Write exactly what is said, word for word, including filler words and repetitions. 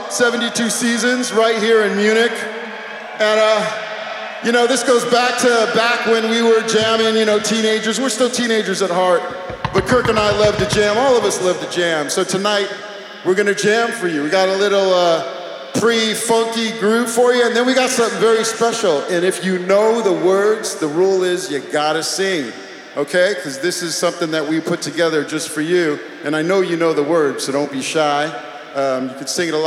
seventy-two seasons right here in Munich. And, uh, you know, this goes back to back when we were jamming, you know, teenagers. We're still teenagers at heart, but Kirk and I love to jam. All of us love to jam. So tonight, we're gonna jam for you. We got a little uh, pre-funky groove for you, and then we got something very special. And if you know the words, the rule is you gotta sing, okay? Because this is something that we put together just for you. And I know you know the words, so don't be shy. Um, you can sing it a lot.